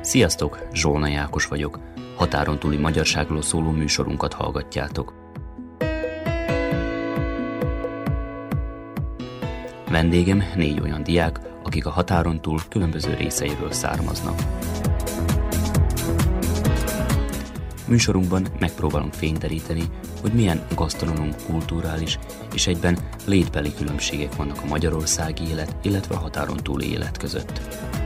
Sziasztok, Zsolnai Ákos vagyok. Határon túli magyarságról szóló műsorunkat hallgatjátok. Vendégem 4 olyan diák, akik a határon túl különböző részeiről származnak. Műsorunkban megpróbálunk fényderíteni, hogy milyen gasztronóm, kulturális és egyben létbeli különbségek vannak a magyarországi élet, illetve a határon túli élet között.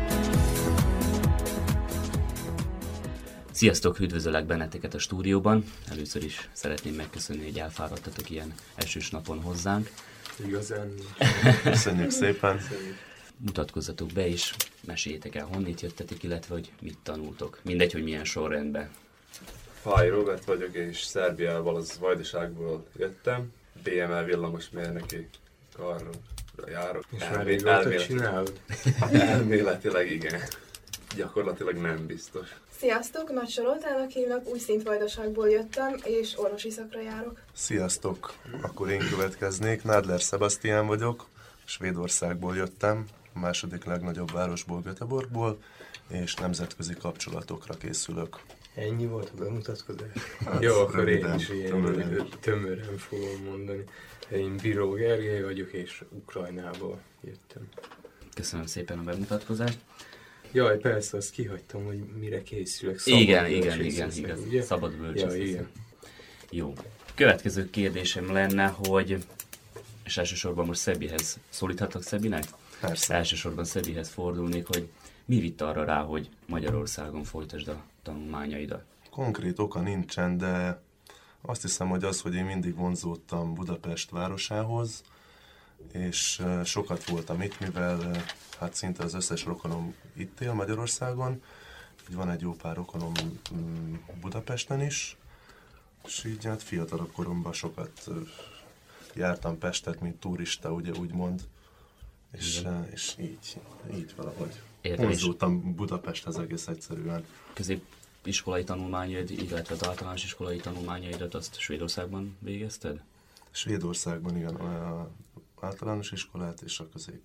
Sziasztok, üdvözöllek benneteket a stúdióban. Először is szeretném megköszönni, hogy elfáradtatok ilyen esős napon hozzánk. Igazán. Köszönjük szépen. Mutatkozzatok be és meséljétek el, honnét jöttetek, illetve hogy mit tanultok. Mindegy, hogy milyen sorrendben. Fáj Robert vagyok, és Szerbiából, az Vajdaságból jöttem. BML villamosmérnöki karra járok. És már régóta csinálod? Elméletileg igen. Gyakorlatilag nem biztos. Sziasztok, Nagy Soroltának hívnak, Újszint Vajdaságból jöttem, és orvosi szakra járok. Sziasztok, akkor én következnék. Nádler Sebastián vagyok, Svédországból jöttem, a második legnagyobb városból, Göteborgból, és nemzetközi kapcsolatokra készülök. Ennyi volt a bemutatkozás? Hát, jó, akkor röviden, én is ilyen tömören fogom mondani. Én Bíró Gergely vagyok, és Ukrajnából jöttem. Köszönöm szépen a bemutatkozást. Jaj, persze, azt kihagytam, hogy mire készülök. Igen. Szabad bölcsész. Ja, igen. Jó. Következő kérdésem lenne, hogy, és elsősorban most Szabihez szólíthatok Szabinek? Persze. Elsősorban Szabihez fordulnék, hogy mi vitt arra rá, hogy Magyarországon folytasd a tanulmányaidat? Konkrét oka nincsen, de azt hiszem, hogy az, hogy én mindig vonzódtam Budapest városához, és sokat voltam itt, mivel hát szinte az összes rokonom itt él Magyarországon, van egy jó pár rokonom Budapesten is, és így hát fiatalabb koromban sokat jártam Pestet, mint turista, ugye úgymond, és így valahogy vonzódtam Budapesthez egész egyszerűen. Középiskolai tanulmányaid, illetve az általános iskolai tanulmányaidat azt Svédországban végezted? Svédországban igen, az általános iskolát és a közép.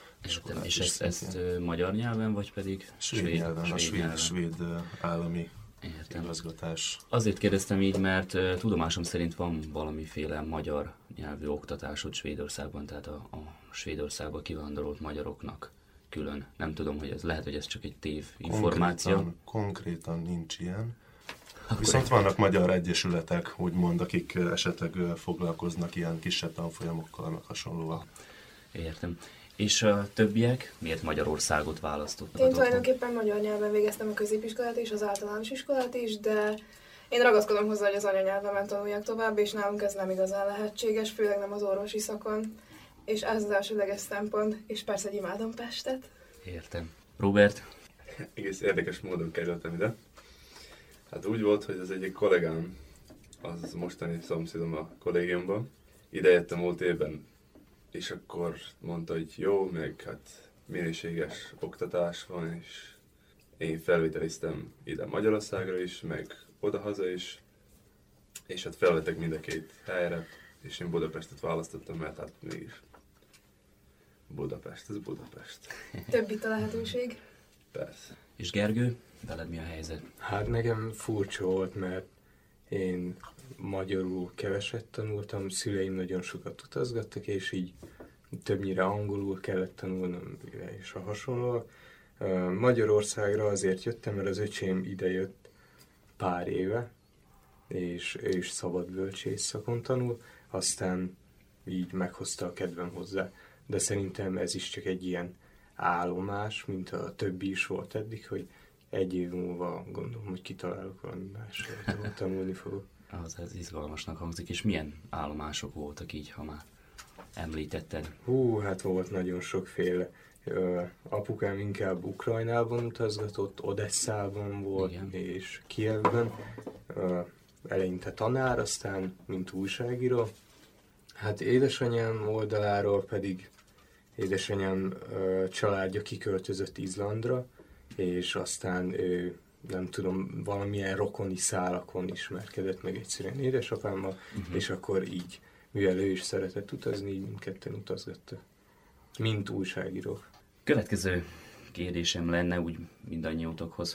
És ezt magyar nyelven, vagy pedig svéd nyelven? A svéd állami igazgatás. Azért kérdeztem így, mert tudomásom szerint van valamiféle magyar nyelvű oktatásod Svédországban, tehát a Svédországba kivándorolt magyaroknak külön. Nem tudom, hogy ez lehet, hogy ez csak egy tév információ. Konkrétan nincs ilyen. Viszont vannak magyar egyesületek, úgymond, akik esetleg foglalkoznak ilyen kisebb tanfolyamokkal, meg hasonlóval. Értem. És a többiek miért Magyarországot választottak? Én tulajdonképpen magyar nyelven végeztem a középiskolát és az általános iskolát is, de én ragaszkodom hozzá, hogy az anyanyelvemen tanuljak tovább, és nálunk ez nem igazán lehetséges, főleg nem az orvosi szakon. És ez az elsődleges szempont, és persze, hogy imádom Pestet. Értem. Robert? Egész érdekes módon kerültem ide. Hát úgy volt, hogy az egyik kollégám, az mostani szomszédom a kollégiumban, ide jöttem múlt évben, és akkor mondta, hogy jó, meg hát minőséges oktatás van, és én felvételiztem ide Magyarországra is, meg odahaza is, és hát felvettek mind a két helyre, és én Budapestet választottam, mert hát mégis Budapest, ez Budapest. Több itt a lehetőség. Persze. És Gergő, veled mi a helyzet? Hát nekem furcsa volt, mert én magyarul keveset tanultam, szüleim nagyon sokat utazgattak, és így többnyire angolul kellett tanulnom, és a hasonló. Magyarországra azért jöttem, mert az öcsém idejött pár éve, és szabad bölcsész szakon tanul, aztán így meghozta a kedvem hozzá. De szerintem ez is csak egy ilyen állomás, mint a többi is volt eddig, hogy egy év múlva gondolom, hogy kitalálok valami másról, tanulni fogok. Ez izgalmasnak hangzik, és milyen állomások voltak így, ha már említetted? Hát volt nagyon sokféle. Apukám inkább Ukrajnában utazgatott, Odesszában volt, igen, és Kijevben. Eleinte tanár, aztán mint újságíró. Hát édesanyám oldaláról pedig édesanyám családja kiköltözött Izlandra, és aztán nem tudom, valamilyen rokoni szálakon ismerkedett meg egyszerűen édesapámmal, és akkor így, mivel ő is szeretett utazni, így mindketten utazgatta, mint újságírók. Következő kérdésem lenne úgy mindannyiótokhoz,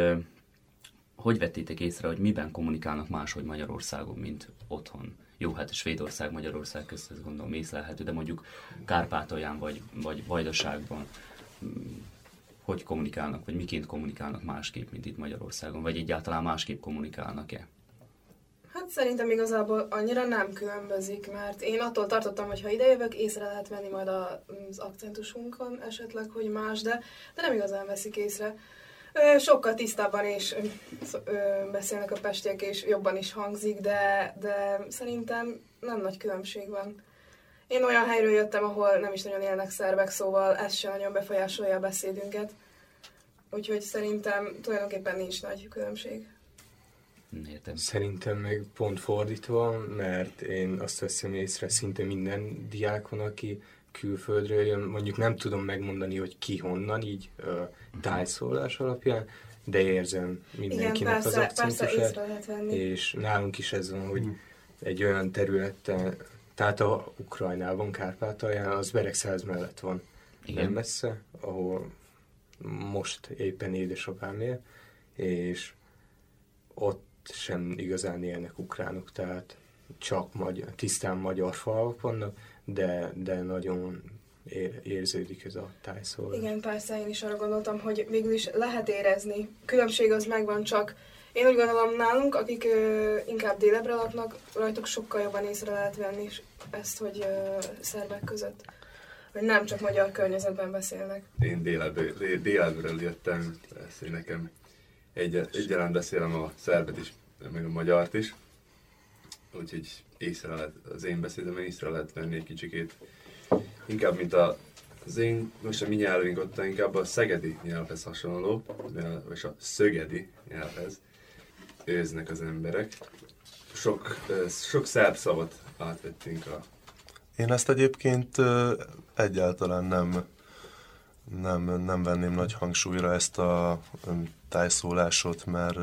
hogy vettétek észre, hogy miben kommunikálnak máshogy Magyarországon, mint otthon? Jó, hát Svédország, Magyarország közt ezt gondolom észlelhető, de mondjuk Kárpátalján vagy Vajdaságban hogy kommunikálnak, vagy miként kommunikálnak másképp, mint itt Magyarországon, vagy egyáltalán másképp kommunikálnak-e? Hát szerintem igazából annyira nem különbözik, mert én attól tartottam, hogy ha idejövök, észre lehet venni majd az akcentusunkon esetleg, hogy más, de nem igazán veszik észre. Sokkal tisztábban is beszélnek a pestiek, és jobban is hangzik, de szerintem nem nagy különbség van. Én olyan helyről jöttem, ahol nem is nagyon élnek szerbek, szóval ez sem nagyon befolyásolja a beszédünket. Úgyhogy szerintem tulajdonképpen nincs nagy különbség. Értem. Szerintem meg pont fordítva, mert én azt veszem észre szinte minden diákon, aki külföldről jön, mondjuk nem tudom megmondani, hogy ki honnan, így tájszólás alapján, de érzem mindenkinek igen, az akcentusát, és nálunk is ez van, hogy egy olyan területen, tehát a Ukrajnában, Kárpátalján, az Beregszáz mellett van, igen. Nem messze, ahol most éppen édesapám él, és ott sem igazán élnek ukránok, tehát csak tisztán magyar falvak vannak, de nagyon érződik ez a tájszólás. Igen, persze, én is arra gondoltam, hogy végül is lehet érezni. Különbség az megvan, csak én úgy gondolom nálunk, akik inkább délebbre laknak, rajtuk sokkal jobban észre lehet venni ezt, hogy szerbek között, hogy nem csak magyar környezetben beszélnek. Én délebről jöttem, ezt nekem egyaránt beszélem a szerbet is, meg a magyart is, úgyhogy az én beszédem észre lehet venni egy kicsikét. Inkább, mint most a mi nyelvünk ott inkább a szegedi nyelvhez hasonló, és a szögedi nyelvhez őznek az emberek. Sok szerb szavat átvettünk Én ezt egyébként egyáltalán nem venném nagy hangsúlyra ezt a tájszólásot, mert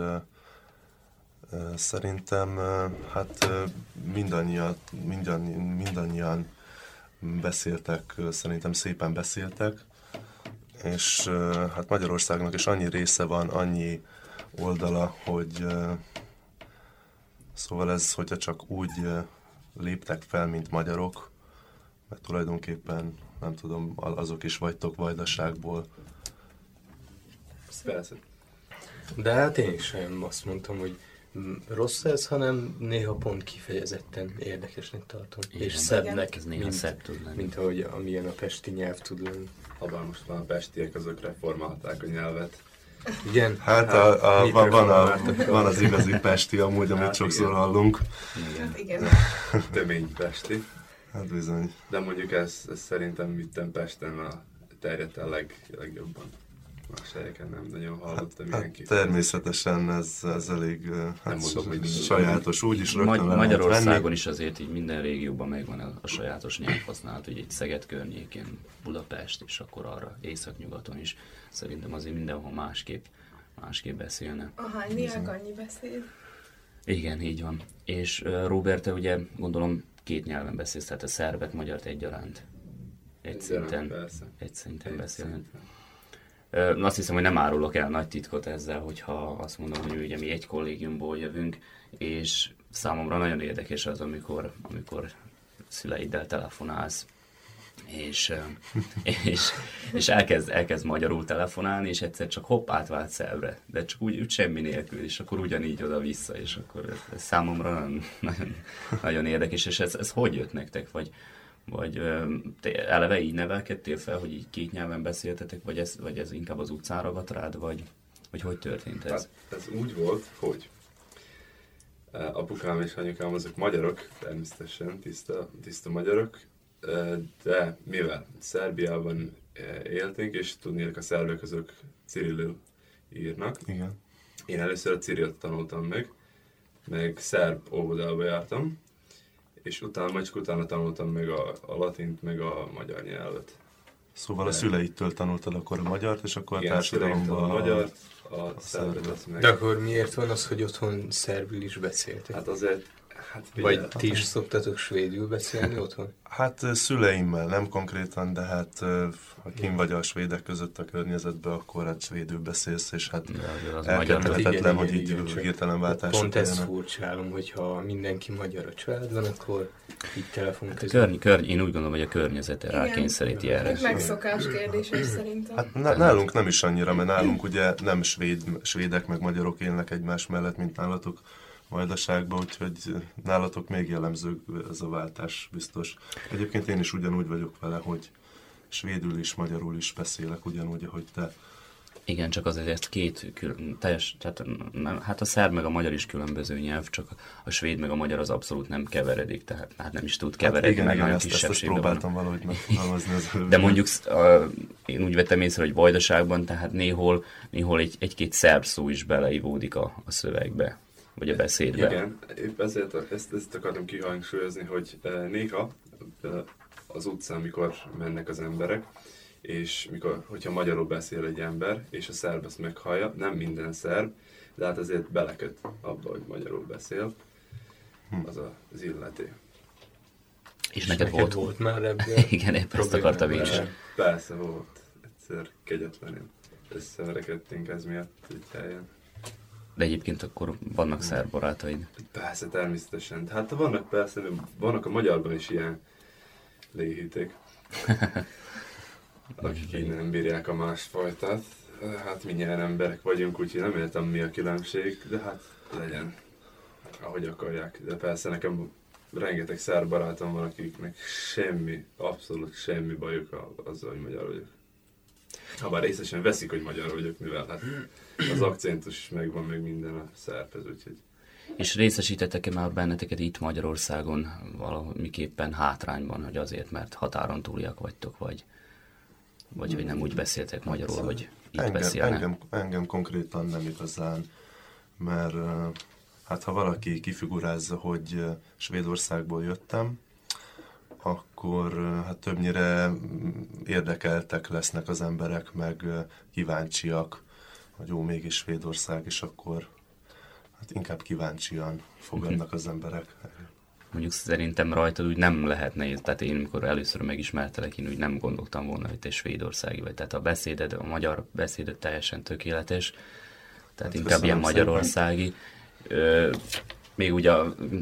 szerintem hát mindannyian beszéltek, szerintem szépen beszéltek, és hát Magyarországnak is annyi része van, annyi oldala, hogy szóval ez, hogyha csak úgy léptek fel, mint magyarok, mert tulajdonképpen, nem tudom, azok is vagytok Vajdaságból. Persze. De hát én sem azt mondtam, hogy rossz ez, hanem néha pont kifejezetten érdekesnek tartom. Igen, és szebbnek, ez néha szebb tud lenni. mint ahogy amilyen a pesti nyelv tud lenni. Habár most már a pestiek, azok reformálták a nyelvet. Igen? Hát van az igazi pesti amúgy, amit sokszor hallunk. Igen. Tömény pesti. Hát bizony. De mondjuk ez szerintem itten Pesten terjedt el legjobban. Más helyeken nem nagyon hallottam ilyenkit. Természetesen ez elég mondom, hogy sajátos. Úgy is rögtön Magyarországon is azért így minden régióban megvan a sajátos nyelvhasználat, ugye itt Szeged környékén, Budapest, és akkor arra északnyugaton is. Szerintem azért mindenhol másképp beszélne. Ahány diák annyi beszél. Igen, így van. És Róbert, te ugye gondolom 2 nyelven beszélsz, tehát a szerbet, magyart egyaránt. Egy szinten beszélni. Azt hiszem, hogy nem árulok el nagy titkot ezzel, hogyha azt mondom, hogy ugye mi egy kollégiumból jövünk, és számomra nagyon érdekes az, amikor szüleiddel telefonálsz, és elkezd magyarul telefonálni, és egyszer csak hopp, átvált szerbre, de csak úgy semmi nélkül, és akkor ugyanígy oda-vissza, és akkor ez számomra nagyon, nagyon érdekes, és ez hogy jött nektek, vagy te eleve így nevelkedtél fel, hogy így 2 nyelven beszéltetek, vagy ez inkább az utcán ragadt rád, vagy hogy történt ez? Hát, ez úgy volt, hogy apukám és anyukám azok magyarok, természetesen tiszta magyarok, de mivel Szerbiában éltünk, és tudnék a szerbek azok cirilül írnak. Igen. Én először a cirilt tanultam meg szerb óvodába jártam, és utána tanultam meg a latint, meg a magyar nyelvet. Szóval a szüleitől tanultad akkor a magyart, és akkor a társadalomban a magyart, a szerbet azt meg. De akkor miért van az, hogy otthon szerbül is beszéltek? Hát azért, Hát, Vagy ti is szoktatok svédül beszélni otthon? Hát szüleimmel nem konkrétan, de hát ha kim vagy a svédek között a környezetben, akkor hát svédül beszélsz, és hát elkerülhetetlen, hogy így hirtelen váltások pont ezt legyenek. furcsálom, hogyha mindenki magyar a családban, akkor így telefon Hát én úgy gondolom, hogy a környezete rákényszeríti erre. Megszokás kérdéses szerintem. Hát nálunk nem is annyira, mert nálunk ugye nem svédek meg magyarok élnek egymás mellett, mint nálatok Vajdaságban, úgyhogy nálatok még jellemző ez a váltás biztos. Egyébként én is ugyanúgy vagyok vele, hogy svédül is, magyarul is beszélek ugyanúgy, ahogy te. Igen, csak azért tehát hát a szerb meg a magyar is különböző nyelv, csak a svéd meg a magyar az abszolút nem keveredik, tehát hát nem is tud keveredni, hát meg nagyon ezt kisebbségben próbáltam valahogy megfogalmazni az előbb. De mondjuk én úgy vettem észre, hogy Vajdaságban, tehát néhol egy-két szerb szó is beleivódik a szövegbe, vagy a beszédbe. Igen, épp ezért ezt akartam kihangsúlyozni, hogy néha az utcán, mikor mennek az emberek, és hogyha magyarul beszél egy ember, és a szerb ezt meghallja, nem minden szerb, de hát azért beleköt abba, hogy magyarul beszél, az illető. És neked volt már ebből? Igen, épp ezt akartam én is. Persze volt. Egyszer kegyetlenül összeverekedtünk ez miatt egy helyen. De egyébként akkor vannak szerb barátaid? Persze, természetesen. Hát vannak a magyarban is ilyen léhiték. Akik nem bírják a másfajtát. Hát mindjárt emberek vagyunk, úgyhogy nem értem mi a különbség, de hát legyen, ahogy akarják. De persze nekem rengeteg szerb barátom van, akiknek abszolút semmi bajuk azzal, hogy magyar vagyok. Habár részesen veszik, hogy magyar vagyok, mivel hát az akcentus megvan, meg minden a szerbhez, úgyhogy... És részesítettek-e már benneteket itt Magyarországon valamiképpen hátrányban, hogy azért, mert határon túliak vagytok, vagy hogy nem úgy beszéltek magyarul, hogy itt beszélnek? Engem konkrétan nem igazán, mert hát ha valaki kifigurázza, hogy Svédországból jöttem, akkor hát többnyire érdekeltek lesznek az emberek, meg kíváncsiak, hogy jó, mégis Svédország, és akkor hát inkább kíváncsian fogadnak az emberek. Mondjuk szerintem rajtad úgy nem lehet nehéz, tehát én amikor először megismertelek, én úgy nem gondoltam volna, hogy te svédországi vagy. Tehát a magyar beszéded teljesen tökéletes, tehát hát inkább ilyen magyarországi. Még ugye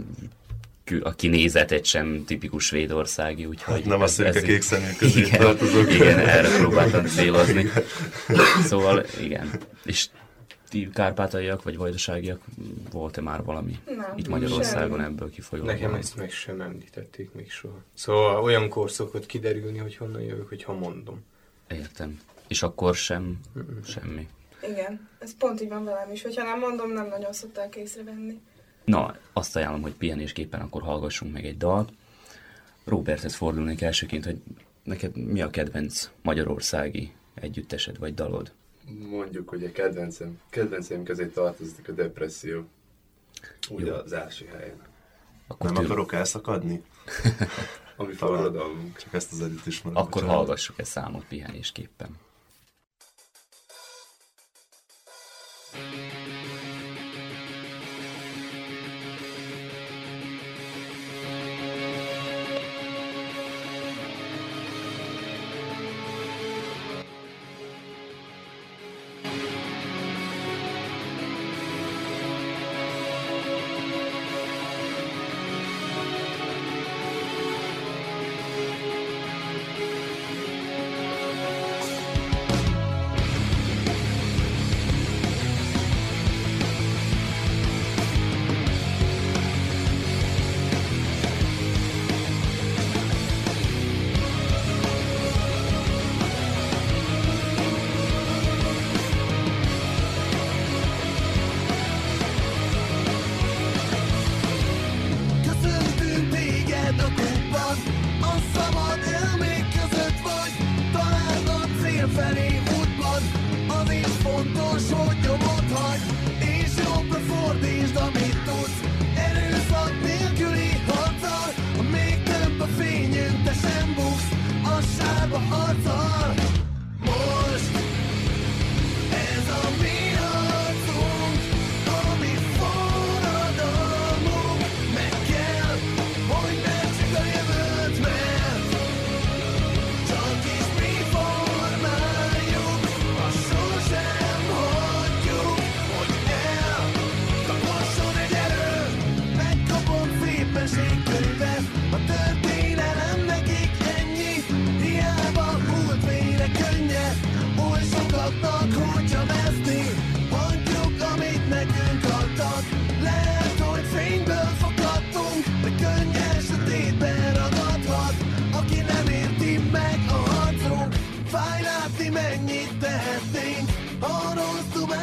a kinézetet sem tipikus svédországi, úgyhogy... Hát nem a szürke kék szemű közé tartozok. Igen, erre próbáltam célozni. Szóval igen. És ti kárpátaiak vagy vajdaságiak, volt-e már valami itt Magyarországon semmi ebből kifolyólag? Nekem ezt meg sem említették még soha. Szóval olyankor szokott kiderülni, hogy honnan jövök, hogyha mondom. Értem. És akkor sem semmi. Igen, ez pont így van velem is. Hogyha nem mondom, nem nagyon szokták észrevenni. Na, azt ajánlom, hogy pihenésképpen akkor hallgassunk meg egy dalt. Roberthez fordulnék elsőként, hogy neked mi a kedvenc magyarországi együttesed vagy dalod? Mondjuk, hogy a kedvenceim közé tartozik a Depresszió. Ugye az első helyen. Akkor nem akarok elszakadni? Ami forradalmunk. Csak ezt az együtt ismerem. Akkor hallgassuk ezt számot pihenésképpen.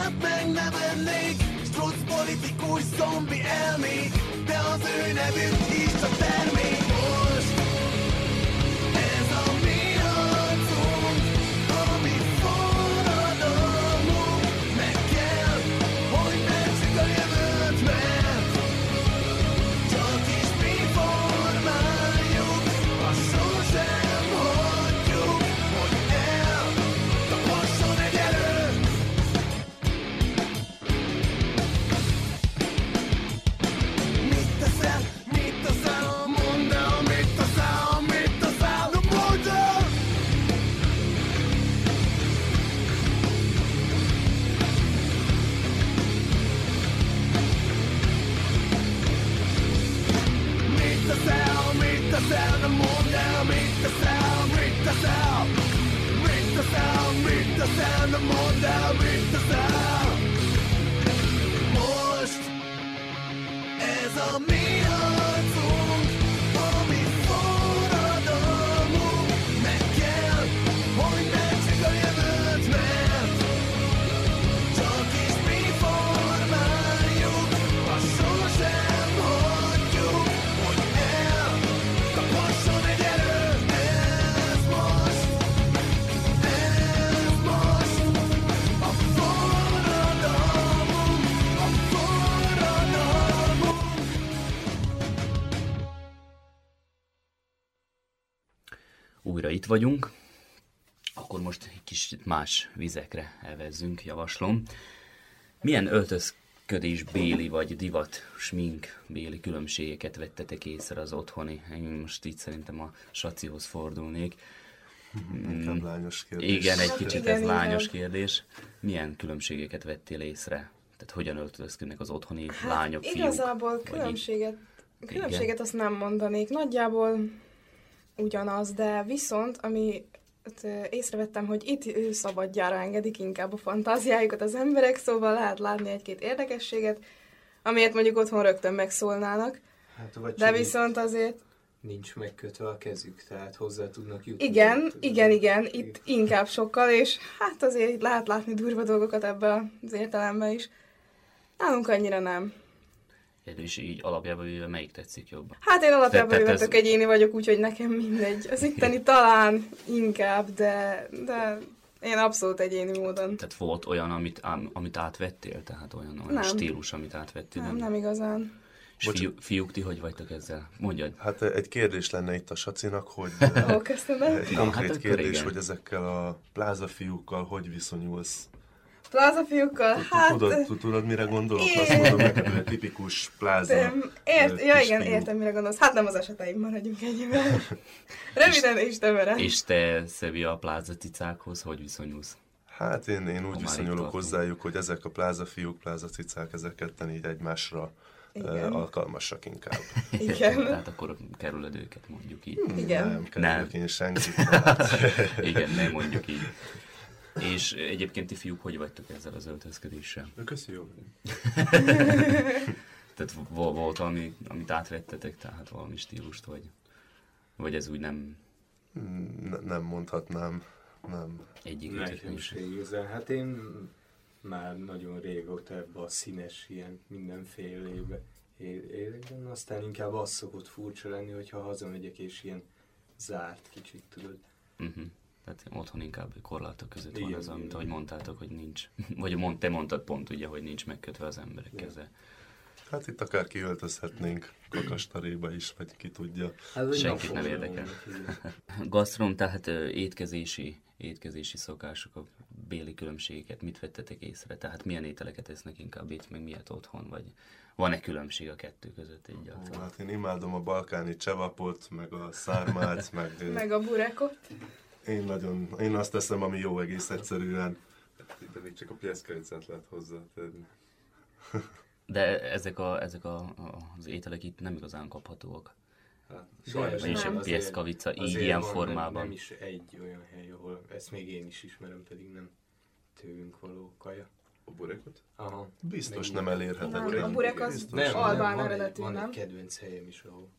hát meg nem ennék. Struc politikus zombi elmék, de az ő nevük is csak termék. Most ez a mi harcunk, ami forradalmunk. Meg kell, hogy mentsük a jövőt, mert csak is mi formáljuk, ha sosem hagyjuk, hogy eltapasson egy erő. Mit teszel, mondd el, mit teszel, no mondd el! Mit teszel, no mondd el, mit teszel, no mondd el, mit teszel. Most ez a mi harcunk, ami forradalmunk. Meg kell, hogy mentsük a jövőt, mert csak is mi formáljuk, ha sosem hagyjuk, hogy eltapasson egy erő. Ez most a forradalmunk, a forradalmunk. Újra itt vagyunk, akkor most egy kicsit más vizekre elvezzünk, javaslom. Milyen öltözködés béli vagy divat, smink béli különbségeket vettetek észre az otthoni? Én most így szerintem a Sacihoz fordulnék. Inkább lányos kérdés. Igen, egy kicsit Igen, ez igen. lányos kérdés. Milyen különbségeket vettél észre? Tehát hogyan öltözködnek az otthoni lányok, fiúk? Igazából Vagy így? különbséget azt nem mondanék. Nagyjából ugyanaz, de viszont, ami észrevettem, hogy itt szabadjára engedik inkább a fantáziájukat az emberek, szóval lehet látni egy-két érdekességet, amiért mondjuk otthon rögtön megszólnának, Hát, vagy de csak viszont azért nincs megkötve a kezük, tehát hozzá tudnak jutni. igen, itt inkább sokkal, és hát azért lehet látni durva dolgokat ebben az értelemben is. Nálunk annyira nem. És így alapjában véve melyik tetszik jobban? Hát én alapjában Tehát véve tök egyéni vagyok, úgyhogy nekem mindegy. Az itteni talán inkább, de én abszolút egyéni módon. Tehát volt olyan, amit átvettél? Tehát olyan Nem. stílus, amit átvettél? Nem igazán. És fiúk, ti hogy vagytok ezzel? Mondjad. Hát egy kérdés lenne itt a Sacinak, hogy Ó, köszönöm. egy Na, konkrét hát akkor kérdés, igen. hogy ezekkel a plázafiúkkal hogy viszonyulsz? Plázafiúkkal, hát... Tudod, mire gondolok? Igen. Azt mondom neked, hogy a tipikus pláza Ja, igen, kisfiú. értem, mire gondolsz. Hát nem az eseteim, maradjunk ennyivel. Röviden és tömören. És te, Szebi, a plázacicákhoz hogy viszonyulsz? Hát én úgy már viszonyulok itt tartunk. hozzájuk, hogy ezek a plázafiúk, plázacicák, ezek ketten így egymásra Igen. alkalmasak inkább. Igen. Tehát akkor kerülöd őket, mondjuk így. Igen. Nem kerülök Nem. én senkit. Igen, nem mondjuk így. És egyébként ti fiúk hogy vagytok ezzel az öltözködéssel? Köszi, jó. Tehát volt valami, amit átvettetek, tehát valami stílust, vagy ez úgy nem Nem mondhatnám. Nem. egyik Nekem se igazán. Hát én már nagyon régóta ebbe a színes ilyen mindenfélébe élek, aztán inkább az szokott furcsa lenni, hogyha hazamegyek és ilyen zárt kicsit, tudod. Tehát otthon inkább korlátok között Igen, van ez, amit igen. ahogy mondtátok, hogy nincs. Vagy te mondtad pont ugye, hogy nincs megkötve az emberek keze. Hát itt akár kiöltözhetnénk Kakastaréba is, vagy ki tudja. Hát, Senkit nem érdekel. Gasztrom, tehát étkezési szokások, a béli különbségeket mit vettetek észre? Tehát milyen ételeket esznek inkább itt, meg miért otthon? Vagy van-e különbség a kettő között egyáltalán? Hát én imádom a balkáni csevapot, meg a szármát, Meg a burekot. én azt teszem, ami jó egész egyszerűen. De még csak a pieszkericát lehet hozzátenni. De ezek az ételek itt nem igazán kaphatóak. Hát, Sajnos Vagyis nem, a azért- pieszkavica így azért ilyen van, formában. Nem is egy olyan hely, ahol ezt még én is ismerem, pedig nem tőlünk való kaja. a burekot? Aha. Biztos Meg nem ilyen. elérhetetlen. Nem, a burek az Biztos. albán van eredetű, van nem? egy kedvenc helyem is, ahol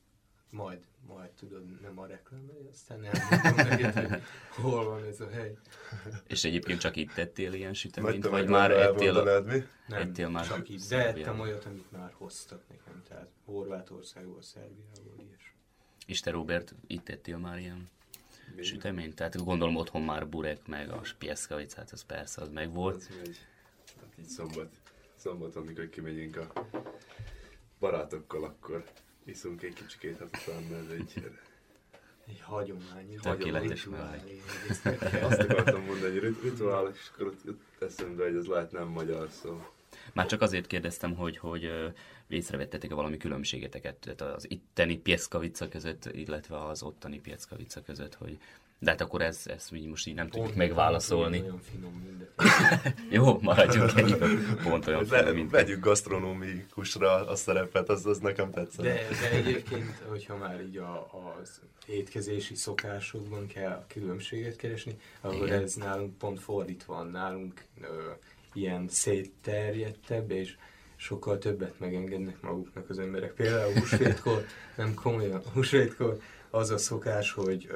majd tudod, nem a reklámban, aztán elmondom neked, hogy hol van ez a hely. És egyébként csak itt tettél ilyen süteményt, Vagy vagy te már elmondanád, mi? Nem, ettél már csak így, de Szerbiában? ettem olyat, amit már hoztak nekem, tehát Horvátországból, Szerbiából, ilyesmi. És te, Robert, itt ettél már ilyen süteményt? Tehát gondolom otthon már burek, meg a spieskavic, hát az persze, az meg volt. Az megy. Hát így szombaton, amikor kimegyünk a barátokkal, akkor iszunk egy kicsikét, hát utána ez Egy hagyomány. Tökéletes rituál, meleg. azt akartam mondani, hogy rituál, és akkor ott eszembe, hogy ez lehet nem magyar szó. Már csak azért kérdeztem, hogy észrevettetek-e valami különbségeteket tehát az itteni pieszkavica között, illetve az ottani pieszkavica között, hogy de hát akkor ezt így most így nem tudjuk megválaszolni. Olyan finom minden. Jó, maradjunk ennyiben. Pont olyan finom, mint Vegyük gasztronómikusra a szerepet, az nekem tetszett. De egyébként, hogyha már így az étkezési szokásokban kell a különbséget keresni, akkor Igen. ez nálunk pont fordítva van. Nálunk ilyen szétterjedtebb, és sokkal többet megengednek maguknak az emberek. Például húsvétkor, nem komolyan, húsvétkor az a szokás, hogy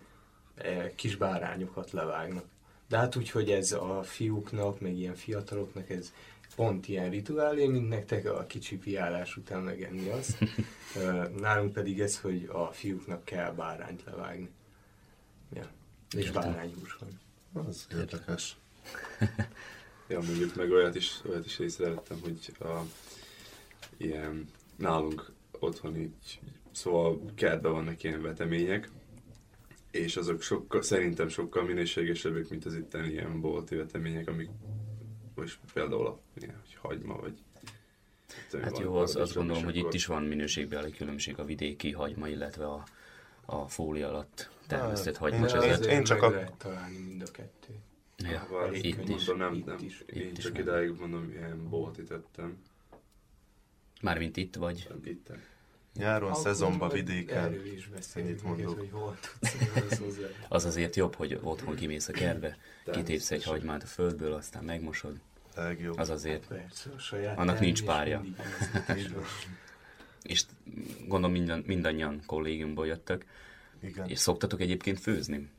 kis bárányokat levágnak. De hát úgy, hogy ez a fiúknak, meg ilyen fiataloknak ez pont ilyen rituálé, mint nektek a kicsi piálás után megenni azt. Nálunk pedig ez, hogy a fiúknak kell bárányt levágni. Ja. És bárányhús van. Az érdekes. Ja, mondjuk meg olyat is észrevettem, hogy ilyen nálunk otthon így, szóval kertben vannak ilyen vetemények, és azok szerintem sokkal minőségesebbek, mint az itteni ilyen bolti vetemények, amik most például ilyen, hogy hagyma, vagy... Hát jó, azt gondolom, hogy itt is van minőségbeli különbség a vidéki hagyma, illetve a fólia alatt termesztett hagyma. Én csak meg lehet találni mind a kettőt. Ja, Elég itt könnyű, is. mondom, Itt nem. is. Én Itt is csak meg. idáig mondom, ilyen boltit ettem. Mármint itt vagy. Nem ittem. Nyáron, Akkor szezonban, majd vidéken. Erről is beszélünk, Ennyit mondok. hogy hol tudsz hozzá. Az azért jobb, hogy otthon kimész a kertbe, kitépsz egy hagymát a földből, aztán megmosod. Legjobb. Az azért. Persze, a saját Annak nincs termés párja. mindig ízletes. És gondolom mindannyian kollégiumból jöttek. Igen. És szoktatok egyébként főzni?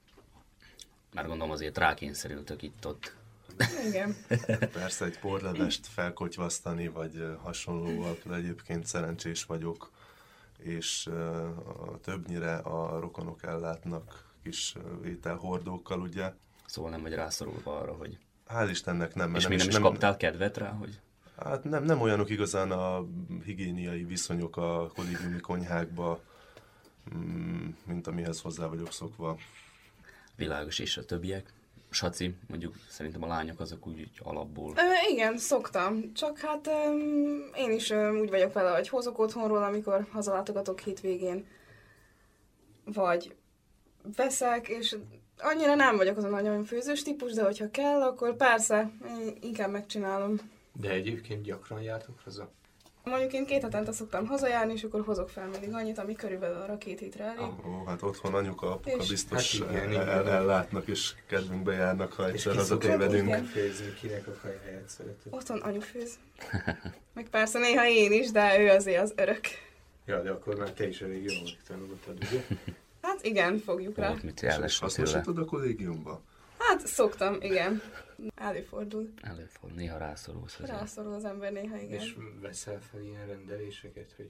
Már gondolom azért rákényszerültök itt-ott. Igen. Persze egy porlevest felkotyvasztani, vagy hasonlóval, de egyébként szerencsés vagyok, és többnyire a rokonok ellátnak kis ételhordókkal, ugye. Szóval nem vagy rászorulva arra, hogy... Hál' Istennek nem. És még nem is kaptál kedvet rá, hogy... Hát nem olyanok igazán a higiéniai viszonyok a kollégiumi konyhákba, mint amihez hozzá vagyok szokva. Világos, és a többiek? Saci, mondjuk szerintem a lányok azok úgy alapból. Igen, szoktam. Csak hát én is úgy vagyok vele, hogy hozok otthonról, amikor hazalátogatok hétvégén. Vagy veszek, és annyira nem vagyok az a nagyon főzős típus, de hogyha kell, akkor persze, én inkább megcsinálom. De egyébként gyakran jártok haza? Mondjuk én 2 hetente szoktam hazajárni, és akkor hozok fel mindig annyit, ami körülbelül arra 2 hétre elég. Ó, hát otthon anyuka, apuka És- biztos Hát igen. ellátnak, és kedvünkbe járnak, ha És egyszer ki szokott hazatévedünk. megfőzni, kinek a kajháját szereted? Otthon anyu főz. Meg persze néha én is, de ő azért az örök. Ja, de akkor már te is elég jól megtanultad, ugye? Hát igen, fogjuk rá. Volt mit És ellesni tőle. hasznosítod a kollégiumba? Hát szoktam, igen. Előfordul. Előfordul, néha rászorulsz azért. Rászorul az ember néha, igen. És veszel fel ilyen rendeléseket, hogy...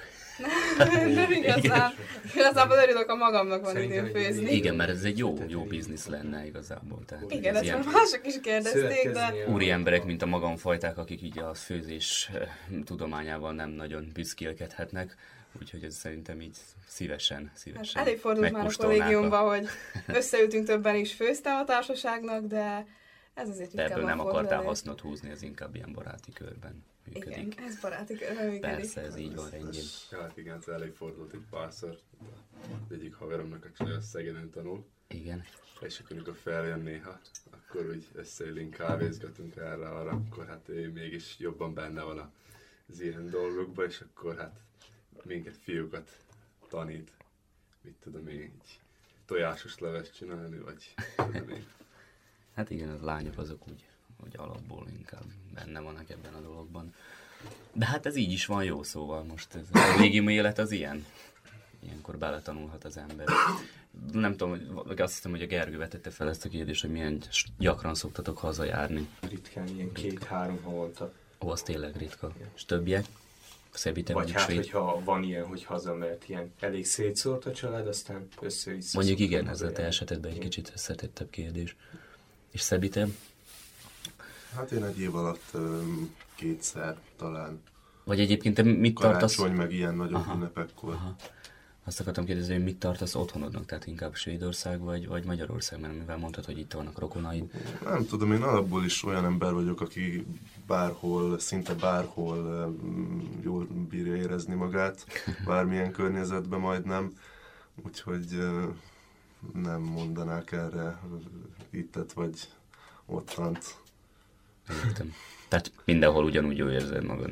Nem igazán. Igazából örülök, a magamnak van Szerintem időm egy főzni. Igen, mert ez egy jó biznisz lenne igazából. Tehát Igen, ez ezt ilyen már mások is kérdezték, de... Szövetkezni a- úri emberek, mint a magamfajták, akik így a főzés tudományával nem nagyon büszkélkedhetnek. Úgyhogy ez szerintem így szívesen Hát előfordult már a megkóstolnák kollégiumban, hogy összeültünk többen is, főztem a társaságnak, de ez azért De ebből ritkán nem fordul akartál elő. hasznot húzni, ez inkább ilyen baráti körben működik. Igen, ez baráti körben működik. Persze, ez így van rendjén. Ja, hát igen, ez elég fordult egy párszor. Az egyik haveromnak a csaj, az Szegeden tanul, Igen. és akkor amikor feljön néha, akkor úgy összeülünk, kávézgatunk erre-arra, akkor hát ő mégis jobban benne van az ilyen dolgokban, és akkor hát minket fiúkat tanít, mit tudom én, így tojásos leves csinálni, vagy tudom én. Hát igen, a lányok azok úgy alapból inkább benne vannak ebben a dologban. De hát ez így is van jó, szóval most ez a kollégiumi élet az ilyen. ilyenkor beletanulhat az ember. Nem tudom, azt hiszem, hogy a Gergő vetette fel ezt a kérdést, hogy milyen gyakran szoktatok hazajárni. Ritkán, ilyen 2-3 havonta. Ó, az tényleg ritka. És többiek? Szebi, te vagy hát, hogyha van ilyen, hogy haza, mert ilyen elég szétszórt a család, aztán össze-vissza. Mondjuk igen, ez a te esetedben egy kicsit összetettebb kérdés. És Szebi, te? Hát én egy év alatt 2-szer talán. Vagy egyébként te mit tartasz? Karácsony, meg ilyen nagyobb ünnepekkor. Aha. Azt akartam kérdezni, hogy mit tartasz otthonodnak, tehát inkább Svédország vagy Magyarország, mert mivel mondtad, hogy itt vannak rokonaid. Nem tudom, én alapból is olyan ember vagyok, aki bárhol, szinte bárhol jól bírja érezni magát, bármilyen környezetben majdnem, úgyhogy nem mondanák erre ittet vagy ottant. Értem. Tehát mindenhol ugyanúgy jól érzed magad.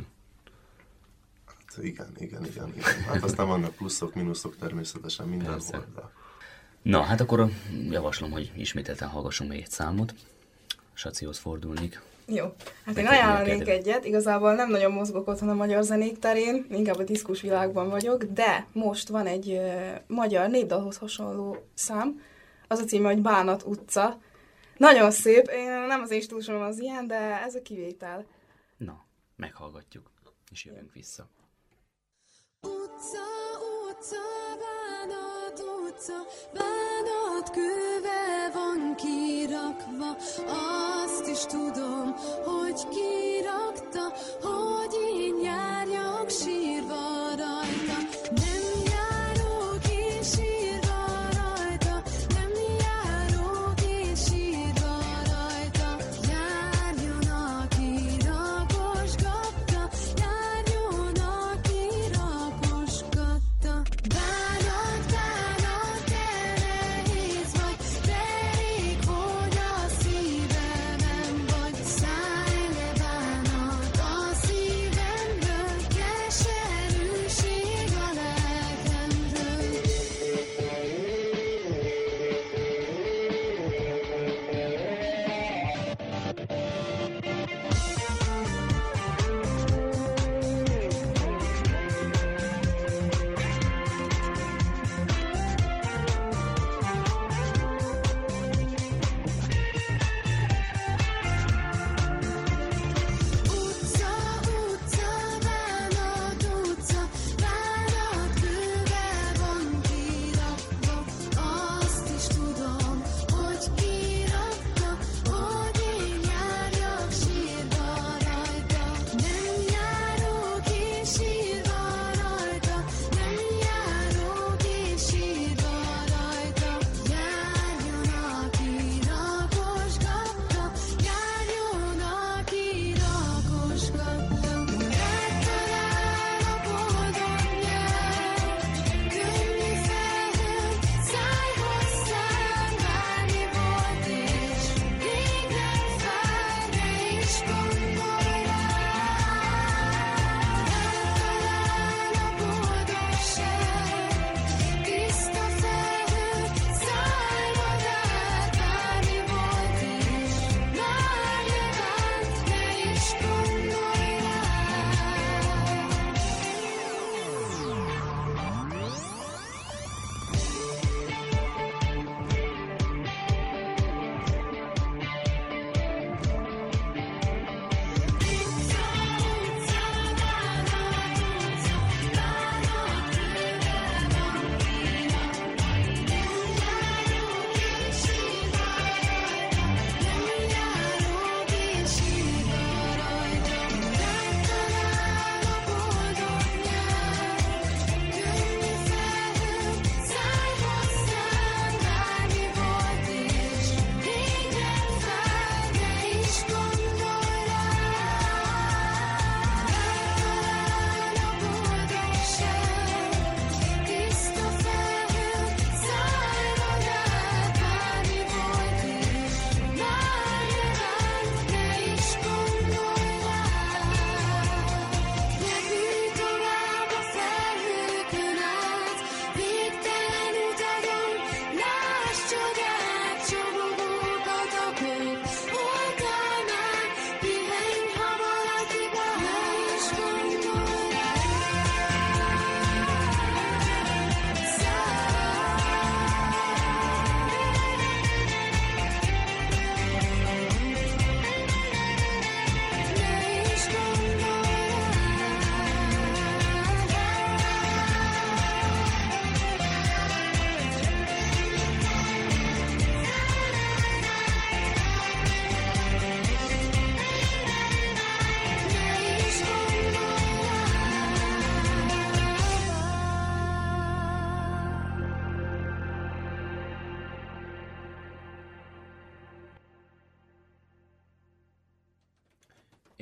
Igen. Hát aztán vannak pluszok, mínuszok természetesen mindenhol. De... Na, hát akkor javaslom, hogy ismételten hallgassunk még egy számot. Sacihoz fordulnék. Jó, hát én ajánlanék egyet, igazából nem nagyon mozgok otthon a magyar zenék terén, inkább a diszkus világban vagyok, de most van egy magyar népdalhoz hasonló szám, az a címe, hogy Bánat utca. Nagyon szép, nem az én stílusom az ilyen, de ez a kivétel. Na, meghallgatjuk, és jövünk vissza. Utca, utca, bánat utca, bánat kővel van kirakva. Azt is tudom, hogy kirakta, hogy én járjak sírva rajta. Nem járok én sírva rajta, nem járok én sírva rajta. Járjon, aki rakosgatta, járjon, aki rakosgatta. Bánat, bánat, te nehéz vagy, de rég, hogy a szívemen vagy. Szállj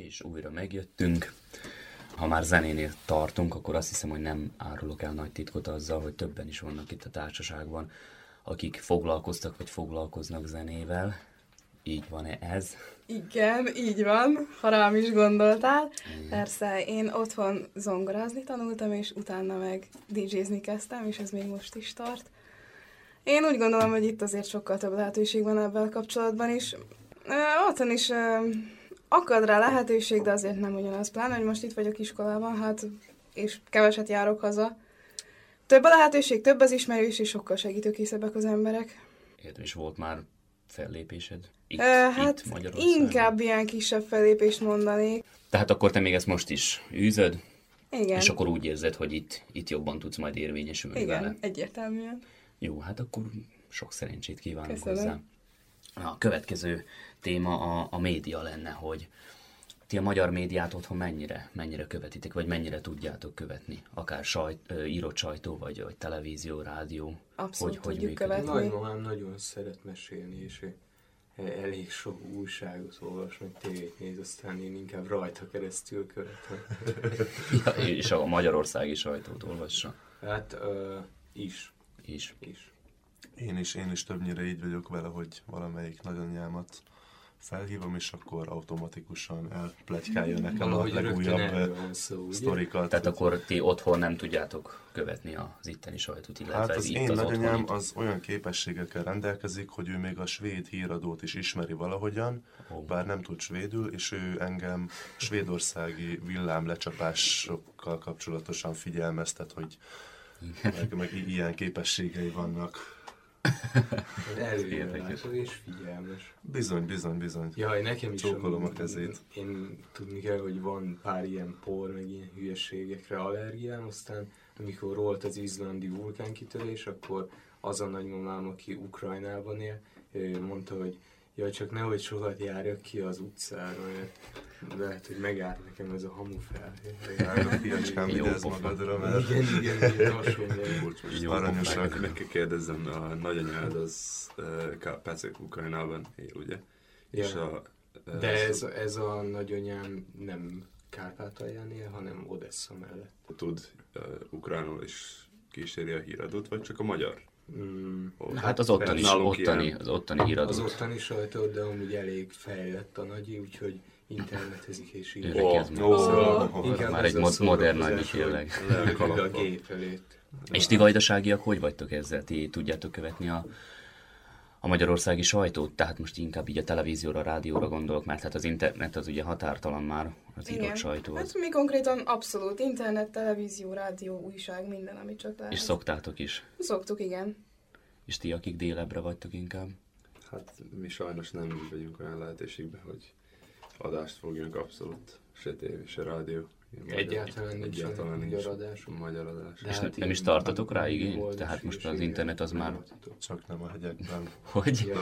És újra megjöttünk. Ha már zenénél tartunk, akkor azt hiszem, hogy nem árulok el nagy titkot azzal, hogy többen is vannak itt a társaságban, akik foglalkoztak vagy foglalkoznak zenével. Így van-e ez? Igen, így van, ha rám is gondoltál. Persze, én otthon zongorázni tanultam, és utána meg DJ-zni kezdtem, és ez még most is tart. Én úgy gondolom, hogy itt azért sokkal több lehetőség van ebben kapcsolatban is. Otthon is akad rá lehetőség, de azért nem ugyanaz. Pláne, hogy most itt vagyok iskolában, hát, és keveset járok haza. Több a lehetőség, több az ismerős, és sokkal segítőkészebbek az emberek. Értem, és volt már fellépésed? Hát Magyarországon? inkább ilyen kisebb fellépést mondanék. Tehát akkor te még ezt most is űzöd? Igen. És akkor úgy érzed, hogy itt jobban tudsz majd érvényesülni Igen, vele? egyértelműen. Jó, hát akkor sok szerencsét kívánok Köszönöm. hozzá. A következő téma a média lenne, hogy ti a magyar médiát otthon mennyire követitek, vagy mennyire tudjátok követni? Akár írott sajtó, vagy televízió, rádió. Abszolút tudjuk működik? követni. Nagymamám nagyon szeret mesélni, és elég sok újságot olvas, meg tévét néz, aztán én inkább rajta keresztül követem. Ja, és a magyarországi sajtót olvassa? Hát is. Én is többnyire így vagyok vele, hogy valamelyik nagyanyámat felhívom, és akkor automatikusan elpletykálja nekem Valahogy a legújabb erről van szó, ugye? sztorikat. Tehát akkor ti otthon nem tudjátok követni az itteni sajtót, illetve Hát ez az itt én az nagyanyám otthonit. az olyan képességekkel rendelkezik, hogy ő még a svéd híradót is ismeri valahogyan, bár nem tud svédül, és ő engem svédországi villámlecsapásokkal kapcsolatosan figyelmeztet, hogy meg ilyen képességei vannak. Előjárásod és figyelmes. Bizony. Jaj, nekem is Csókolom a kezét. Én tudni kell, hogy van pár ilyen por, meg ilyen hülyeségekre allergiám, aztán amikor volt az izlandi vulkánkitörés, akkor az a nagymamám, aki Ukrajnában él, ő mondta, hogy jaj, csak nehogy sokat járjak ki az utcára, mert lehet, hogy megállt nekem ez a hamufel. Fiacskám, vigyázz magadra, mert Igen, hasonló. Jó, aranyosak. Meg kell kérdezzem, a nagyanyád az Kárpátok Ukrajnában él, ugye? Ja. És De ez a nagyanyám nem Kárpátalján él, hanem Odessa mellett. tud ukránul is kíséri a híradót, vagy csak a magyar? Hát az ottani híradót. Az ottani sajtó, de amúgy elég fejlett a nagyi, úgyhogy internetezik és így. Ez már egy modern nagy tényleg. A gép előtt. És ti vajdaságiak hogy vagytok ezzel? Ti tudjátok követni a magyarországi sajtót? Tehát most inkább így a televízióra, a rádióra gondolok, mert hát az internet az ugye határtalan már, az írott sajtó. Hát mi konkrétan abszolút internet, televízió, rádió, újság, minden, amit csak lehet. És szoktátok is? Szoktuk, igen. És ti, akik délebbre vagytok inkább? Hát mi sajnos nem vagyunk olyan lehetőségben, hogy adást fogjunk, abszolút se tévé, se rádió. Egyáltalán nincs magyar adás. És nem is tartatok rá igényt? Tehát most az internet az már... csak nem a hegyekben. Hogy?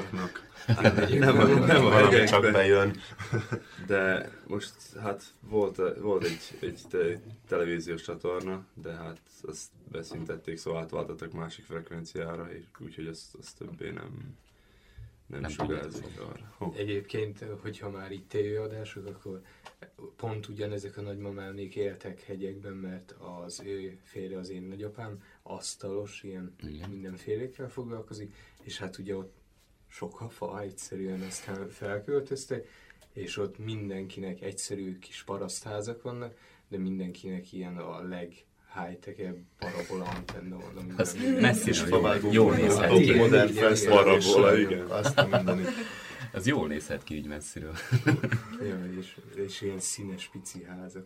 Nem a Valahogy csak bejön. De most hát volt egy televíziós csatorna, de hát azt beszüntették, szóval átváltottak másik frekvenciára, és úgyhogy azt többé nem sugárzik arra. Egyébként, hogyha már itt tévéadások, akkor pont ugyanezek a nagymamámék éltek hegyekben, mert az ő férje, az én nagyapám, asztalos, ilyen mindenfélékkel foglalkozik, és hát ugye ott sok a fa, egyszerűen aztán felköltöztek, és ott mindenkinek egyszerű kis parasztházak vannak, de mindenkinek ilyen a high-tech-ebb parabola antenna van. Az messziről Jól nézhet ki. Modern parabola, igen. Azt mindenit. Az jól nézhet ki úgy messziről. Ja, és ilyen színes pici házak.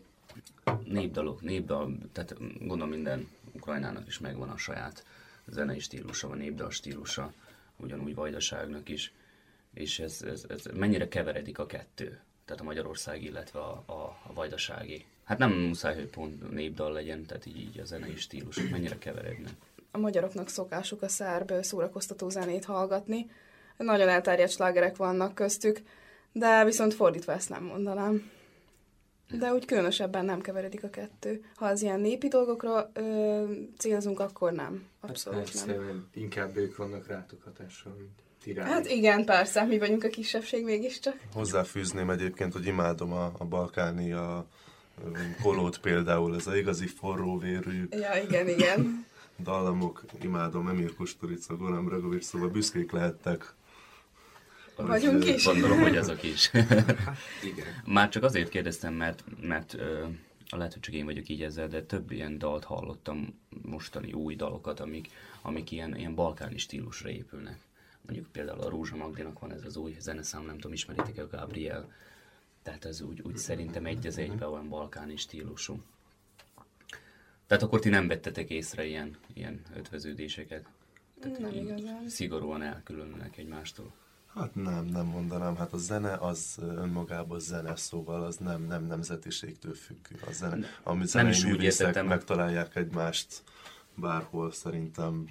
Népdal, tehát gondolom minden Ukrajnának is megvan a saját zenei stílusa, a népdal stílusa, ugyanúgy Vajdaságnak is. És ez mennyire keveredik a kettő? Tehát a Magyarország, illetve a vajdasági. Hát nem muszáj, hogy pont népdal legyen, tehát így a zenei stílus, mennyire keverednek. A magyaroknak szokásuk a szerb szórakoztató zenét hallgatni. Nagyon elterjedt slágerek vannak köztük, de viszont fordítva ezt nem mondanám. De úgy különösebben nem keveredik a kettő. Ha az ilyen népi dolgokra célzunk, akkor nem. Abszolút Hát, nem. inkább ők vannak rátok hatással, mint irány. Hát igen, persze, mi vagyunk a kisebbség mégiscsak. Hozzáfűzném egyébként, hogy imádom a balkáni, a kolót például, ez a igazi forróvérű Ja, igen. dallamok, imádom, Emir Kusturica, Goran Bregovic, szóval büszkék lehettek. Vagyunk is. Gondolom, hogy azok is. Igen. Már csak azért kérdeztem, mert lehet, hogy csak én vagyok így ezzel, de több ilyen dalt hallottam, mostani új dalokat, amik ilyen balkáni stílusra épülnek. Mondjuk például a Rózsa Magdinak van ez az új zeneszám, nem tudom, ismeritek-e, a Gabriel. Tehát ez úgy szerintem egy az egyben olyan balkáni stílusú. Tehát akkor ti nem vettetek észre ilyen ötvöződéseket? Tehát Nem így igazán. szigorúan elkülönülnek egymástól. Hát nem mondanám, hát a zene az önmagában zene, szóval az nem nemzetiségtől függő. A zene, ami zenei is úgy művészek értettem. megtalálják egymást bárhol, szerintem.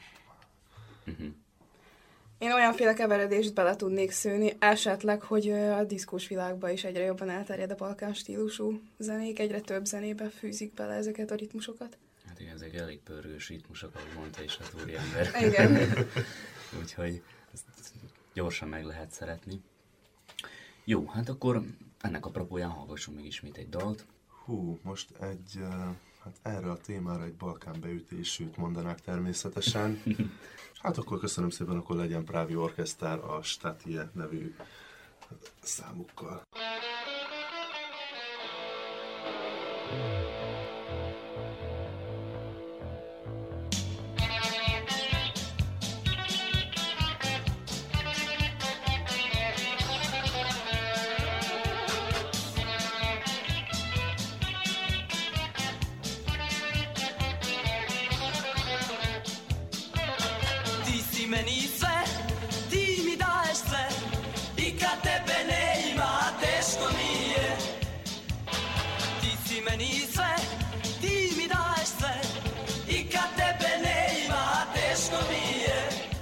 Én olyanféle keveredést bele tudnék szőni, esetleg, hogy a diszkós világban is egyre jobban elterjed a balkán stílusú zenék, egyre több zenébe fűzik bele ezeket a ritmusokat. Hát igen, ezek elég pörgős ritmusok, ahogy mondta is az úriember. Igen. Úgyhogy ezt gyorsan meg lehet szeretni. Jó, hát akkor ennek apropóján hallgassunk meg ismét egy dalt. Most hát erre a témára egy balkán beütésűt mondanák természetesen. Hát akkor köszönöm szépen, akkor legyen Právi Orkesztár a Statie nevű számukkal. Meni sve, ti mi daješ sve i kad tebe ne ima teško mi je. Ti si meni sve, ti mi daješ sve i kad tebe ne ima teško mi je.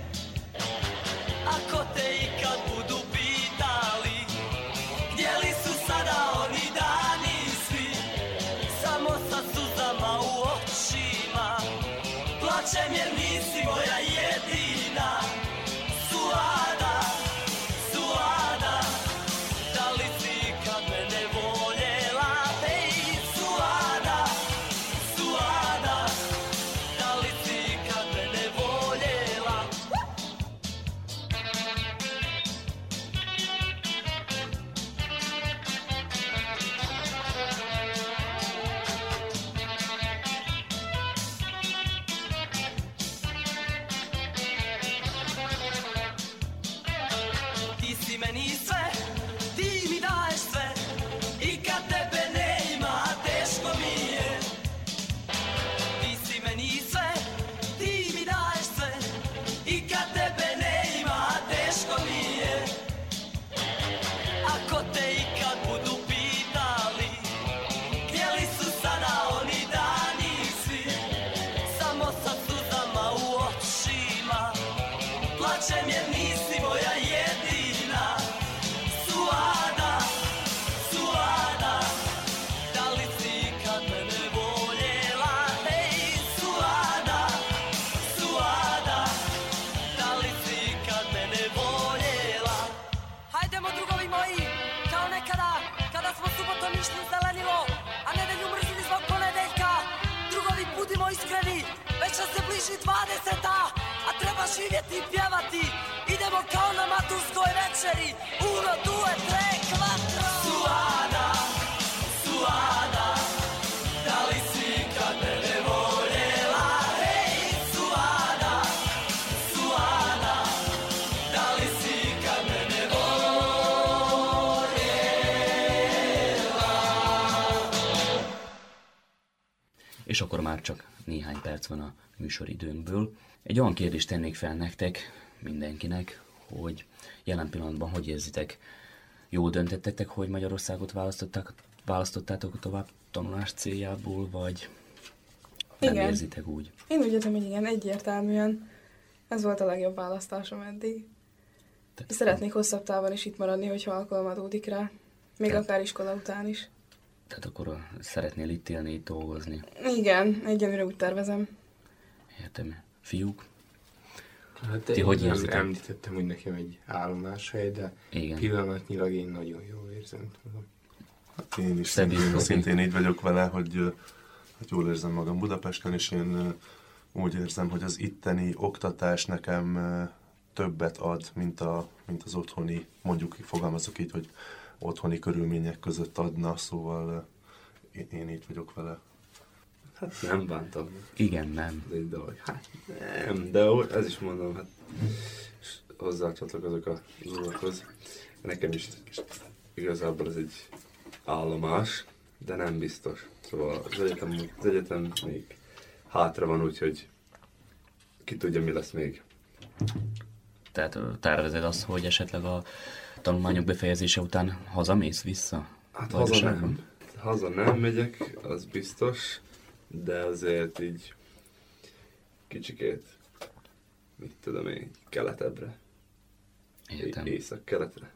Ako te ikad budu pitali gdje li su sada oni dani svi, samo sa suzama u očima plačem jer nisi moja jedina. Suada, Suada, da li si kad mene voljela? Ej, Suada, Suada, da li si kad mene voljela? Ti si meni sve, ti mi daješ sve i kad tebe ne ima teško mi je. Ti si meni sve, ti mi daješ sve i kad tebe ne ima teško mi je. Ako te ikad budu pitali gdje li su sada oni dani svi, samo sa suzama u očima plačem jer nisi moja jedina. Suada, Suada, da li si kad mene voljela? Ej, Suada, Suada, da li si kad mene voljela? Hajdemo drugovi moji, kao nekada, kada smo subotom išli u zelenilo, a nedelju mrzili zbog ponedeljka. Drugovi, budimo iskreni, već nam se bliži 20. a treba živjeti i pjevati. Idemo kao na maturskoj večeri, uno, due, tre, quattro. Suada, Suada, da li si kad mene voljela? Ej, Suada, Suada, da li si kad mene voljela? És akkor már csak néhány perc van a műsoridőnkből. Egy olyan kérdést tennék fel nektek, mindenkinek, hogy jelen pillanatban hogy érzitek? Jól döntettetek, hogy Magyarországot választottátok tovább tanulás céljából, vagy nem Igen. érzitek úgy? Én úgy értem, hogy igen, egyértelműen ez volt a legjobb választásom eddig. Szeretnék hosszabb távon is itt maradni, hogyha alkalom adódik rá. Még akár iskola után is. Tehát akkor szeretnél itt élni, itt dolgozni? Igen, egyenlőre úgy tervezem. Értem. Fiúk? Hát Ti hogy érzitek? említettem, hogy nekem egy állomáshely, de Igen. pillanatnyilag én nagyon jól érzem magam. Hát én is Szabi, szintén így vagyok vele, hogy jól érzem magam Budapesten, és én úgy érzem, hogy az itteni oktatás nekem többet ad, mint az otthoni, mondjuk fogalmazok így, hogy otthoni körülmények között adna, szóval én így vagyok vele. Hát nem bántam. Igen, nem. Ez egy dolog. Hát nem, de ez is mondom, hát hozzácsatlakozok az úrokhoz. Nekem is igazából ez egy állomás, de nem biztos. Szóval az egyetem még hátra van, úgyhogy ki tudja, mi lesz még. Tehát tervezed azt, hogy esetleg a tanulmányok befejezése után hazamész vissza? Hát Vajdaságban? haza nem megyek, az biztos, de azért így kicsikét, mit tudom én, keletebbre. Értem. Észak-keletre.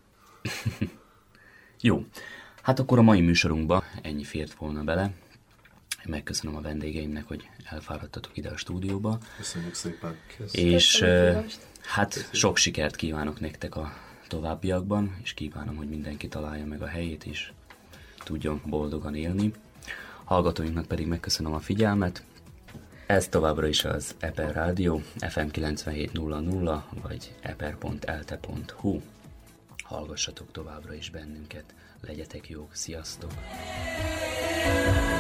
Jó, hát akkor a mai műsorunkba ennyi fért volna bele. Megköszönöm a vendégeimnek, hogy elfáradtatok ide a stúdióba. Köszönjük szépen. És Köszönjük a hívást. hát sok sikert kívánok nektek a továbbiakban, és kívánom, hogy mindenki találja meg a helyét, és tudjon boldogan élni. Hallgatóinknak pedig megköszönöm a figyelmet. Ez továbbra is az Eper Rádió, FM 97.00, vagy eper.elte.hu. Hallgassatok továbbra is bennünket, legyetek jók, sziasztok!